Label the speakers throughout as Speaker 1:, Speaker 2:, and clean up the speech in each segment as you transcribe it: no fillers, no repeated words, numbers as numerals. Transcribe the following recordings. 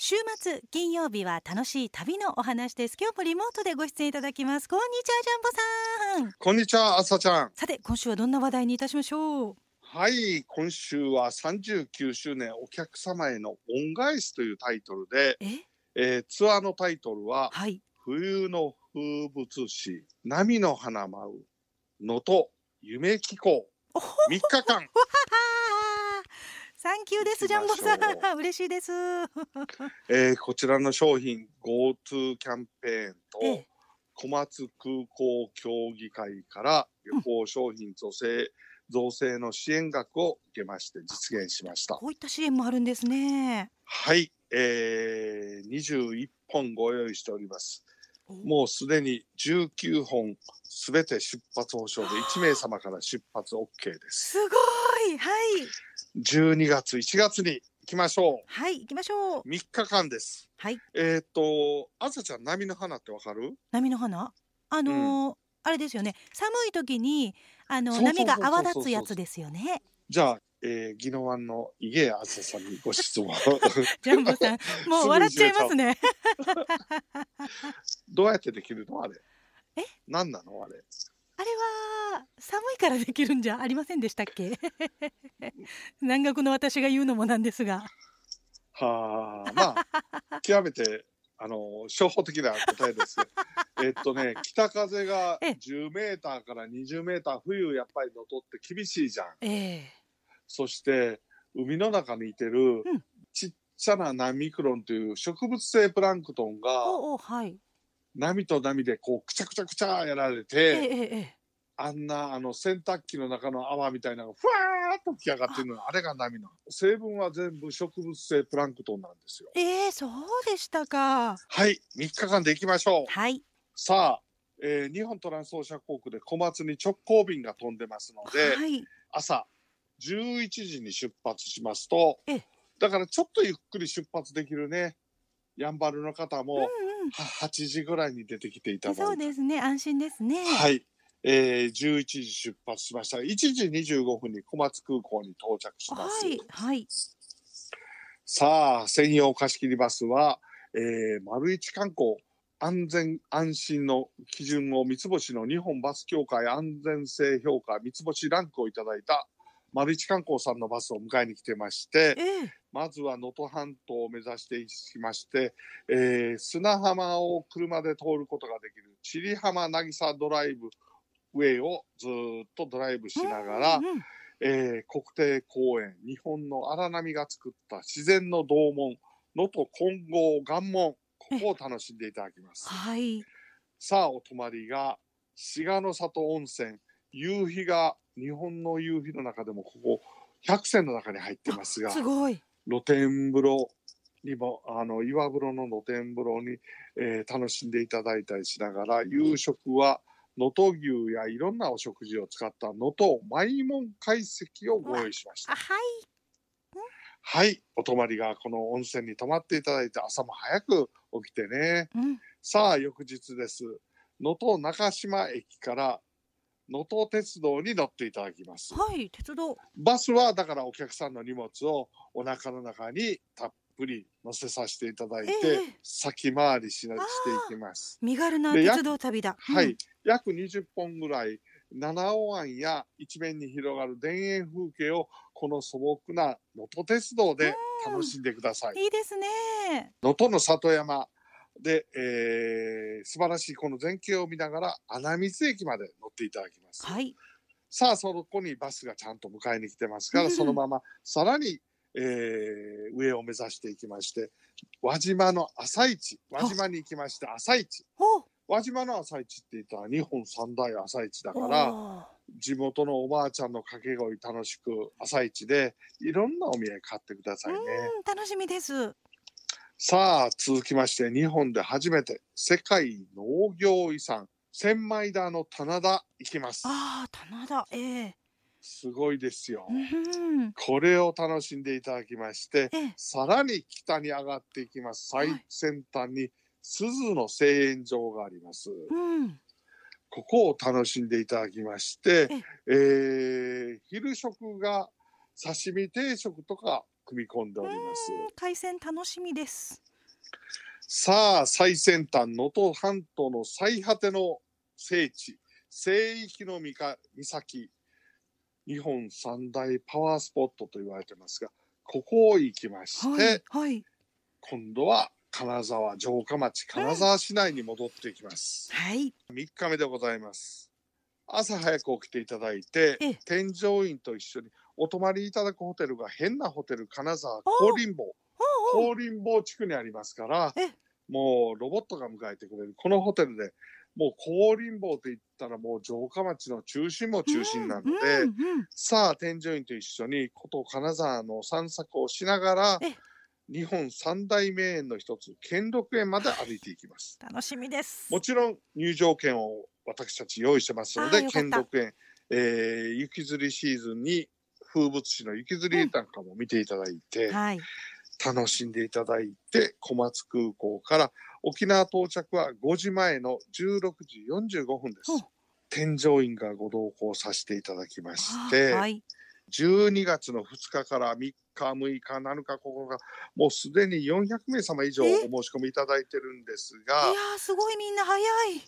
Speaker 1: 週末金曜日は楽しい旅のお話です。今日もリモートでご出演いただきます。こんにちは、ジャンボさん。
Speaker 2: こんにちは、朝ちゃん。
Speaker 1: さて、今週はどんな話題にいたしましょう。
Speaker 2: はい、今週は39周年お客様への恩返しというタイトルで、ツアーのタイトルは、
Speaker 1: はい、
Speaker 2: 冬の風物詩、波の花舞う能登夢紀行3日間。
Speaker 1: サンキューです、ジャンボさん。嬉しいです。
Speaker 2: こちらの商品 GoTo キャンペーンと、小松空港協議会から旅行商品造成の支援額を受けまして実現しました。
Speaker 1: こういった支援もあるんですね。
Speaker 2: はい、21本ご用意しております。もうすでに19本すべて出発保証で1名様から出発 OK です。
Speaker 1: すごい。はい。
Speaker 2: 12月1月に行きましょう。
Speaker 1: はい、行きましょう。
Speaker 2: 3日間です。
Speaker 1: はい。
Speaker 2: あさちゃん、波の花ってわかる？
Speaker 1: 波の花？あれですよね。寒い時に波が泡立つやつですよね。
Speaker 2: じゃあ、宜野湾の井毛あずささんにご質問。
Speaker 1: ジャンボさん、もう笑っちゃいますね。
Speaker 2: どうやってできるのあれ？何なのあれ？
Speaker 1: あれは寒いからできるんじゃありませんでしたっけ？南国の私が言うのもなんですが。
Speaker 2: はあ、まあ極めて初歩的な答えですね。北風が10メーターから20メーター、冬やっぱり能登って厳しいじゃん。そして海の中にいてるちっちゃなナミクロンという植物性プランクトンが波と波でこうくちゃくちゃくちゃやられて、あんな洗濯機の中の泡みたいなのがふわーっと吹き上がってるの、あれが波の成分は全部植物性プランクトンなんですよ。
Speaker 1: そうでしたか。
Speaker 2: はい、3日間で行きましょう。
Speaker 1: はい。
Speaker 2: さあ、日本トランスオーシャン航空で小松に直行便が飛んでますので、朝11時に出発しますと、だからちょっとゆっくり出発できるね。やんばるの方も8時ぐらいに出てきていただいて、
Speaker 1: そうですね、安心ですね。
Speaker 2: はい、11時出発しました。1時25分に小松空港に到着します。
Speaker 1: はい。
Speaker 2: さあ、専用貸し切りバスは、丸一観光安全安心の基準を三つ星の日本バス協会安全性評価三つ星ランクをいただいた丸一観光さんのバスを迎えに来てまして、まずは能登半島を目指していきまして、砂浜を車で通ることができる千里浜渚ドライブウェイをずっとドライブしながら、国定公園、日本の荒波が作った自然の洞門、能登金剛岩門、ここを楽しんでいただきます。さあ、お泊まりが志賀の里温泉、夕日が日本の夕日の中でもここ100選の中に入ってますが、
Speaker 1: すごい。
Speaker 2: 露天風呂にも岩風呂の露天風呂に、楽しんでいただいたりしながら、夕食は能登牛やいろんなお食事を使った能登マイモン懐石をご用意しました。はい、お泊まりがこの温泉に泊まっていただいて、朝も早く起きてね、さあ翌日です。能登中島駅から能登鉄道に乗っていただきます。
Speaker 1: 鉄道。
Speaker 2: バスはだからお客さんの荷物をお腹の中にたっぷり乗せさせていただいて、先回りしていきます。
Speaker 1: 身軽な鉄道旅だ。
Speaker 2: はい、約20本ぐらい七尾湾や一面に広がる田園風景をこの素朴な能登鉄道で楽しんでください。
Speaker 1: いいですね。
Speaker 2: 能登の里山で、素晴らしいこの全景を見ながら穴水駅まで乗っていただきます。さあ、そこにバスがちゃんと迎えに来てますから、そのままさらに、上を目指していきまして、輪島の朝市、輪島に行きまして朝市。輪島の朝市って言ったら日本三大朝市だから、地元のおばあちゃんの掛け声楽しく朝市でいろんなお土産買ってくださいね。
Speaker 1: 楽しみです。
Speaker 2: さあ、続きまして日本で初めて世界農業遺産千枚田の棚田行きます。
Speaker 1: 棚田。
Speaker 2: すごいですよ。これを楽しんでいただきまして、さらに北に上がっていきます。最先端に鈴の製塩場があります。ここを楽しんでいただきまして、昼食が刺身定食とか組み込んでおります。
Speaker 1: 海鮮楽しみです。
Speaker 2: さあ、最先端、能登半島の最果ての聖地、聖域の岬、日本三大パワースポットと言われてますが、ここを行きまして、
Speaker 1: はい、
Speaker 2: 今度は金沢城下町、金沢市内に戻っていきます。
Speaker 1: はい。
Speaker 2: 3日目でございます。朝早く起きていただいて、添乗員と一緒にお泊まりいただくホテルが変なホテル、金沢高林坊地区にありますから、もうロボットが迎えてくれるこのホテルで、もう高林坊といったらもう城下町の中心も中心なので、さあ添乗員と一緒に古都金沢の散策をしながら、日本三大名園の一つ兼六園まで歩いていきます。
Speaker 1: 楽しみです。
Speaker 2: もちろん入場券を私たち用意してますので、兼六園、雪吊りシーズンに風物詩の雪吊りなんかも見ていただいて、楽しんでいただいて、小松空港から沖縄到着は5時前の16時45分です。添乗員がご同行させていただきまして、12月の2日から3日、6日、7日、9日、もうすでに400名様以上お申し込みいただいてるんですが、
Speaker 1: いやー、すごい、みんな早い。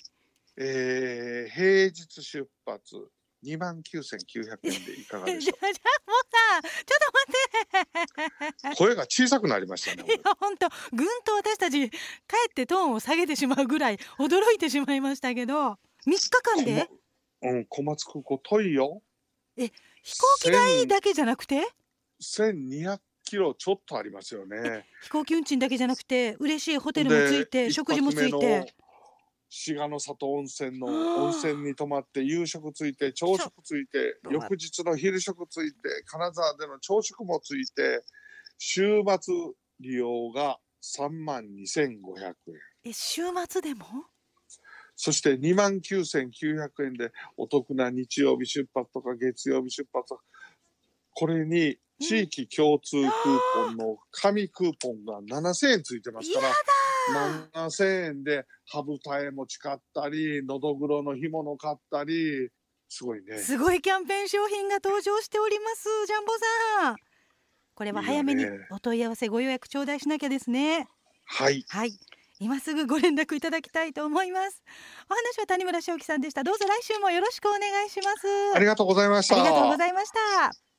Speaker 2: 平日出発29,900円でいかがでしょう。
Speaker 1: もうさ、ちょっと待って。
Speaker 2: 声が小さくなりましたね。
Speaker 1: いや、本当、ぐんと私たちかえってトーンを下げてしまうぐらい驚いてしまいましたけど、3日間で、
Speaker 2: 小松空港遠いよ。
Speaker 1: 飛行機代だけじゃなくて
Speaker 2: 1200キロちょっとありますよね。
Speaker 1: 飛行機運賃だけじゃなくて、嬉しいホテルもついて、食事もついて、
Speaker 2: 志賀の里温泉の温泉に泊まって、夕食ついて、朝食ついて、翌日の昼食ついて、金沢での朝食もついて、週末利用が32,500円。
Speaker 1: 週末でも？
Speaker 2: そして29,900円でお得な日曜日出発とか月曜日出発とか、これに地域共通クーポンの紙クーポンが7,000円ついてますから、7,000円で羽二重餅買ったり、のどぐろの干物買ったり、すごいね。
Speaker 1: すごいキャンペーン商品が登場しております。ジャンボさん、これは早めにお問い合わせご予約頂戴しなきゃですね。
Speaker 2: はい、
Speaker 1: 今すぐご連絡いただきたいと思います。お話は谷村正樹さんでした。どうぞ来週もよろしくお願いします。
Speaker 2: ありがとうございました。
Speaker 1: ありがとうございました。